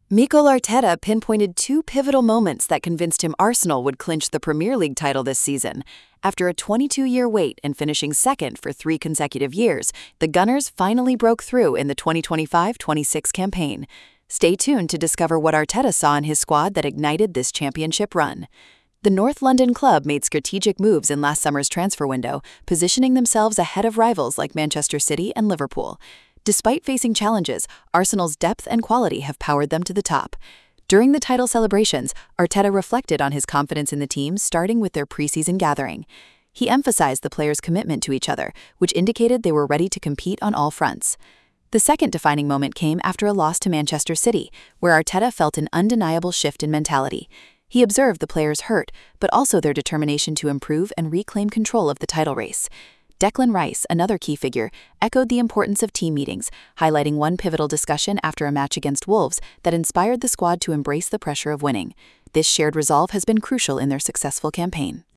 Mikel Arteta pinpointed two pivotal moments that convinced him Arsenal would clinch the Premier League title this season. After a 22-year wait and finishing second for 3 consecutive years, the Gunners finally broke through in the 2025-26 campaign. Stay tuned to discover what Arteta saw in his squad that ignited this championship run. The North London club made strategic moves in last summer's transfer window, positioning themselves ahead of rivals like Manchester City and Liverpool. Despite facing challenges, Arsenal's depth and quality have powered them to the top. During the title celebrations, Arteta reflected on his confidence in the team, starting with their preseason gathering. He emphasized the players' commitment to each other, which indicated they were ready to compete on all fronts. The second defining moment came after a loss to Manchester City, where Arteta felt an undeniable shift in mentality. He observed the players' hurt, but also their determination to improve and reclaim control of the title race. Declan Rice, another key figure, echoed the importance of team meetings, highlighting one pivotal discussion after a match against Wolves that inspired the squad to embrace the pressure of winning. This shared resolve has been crucial in their successful campaign.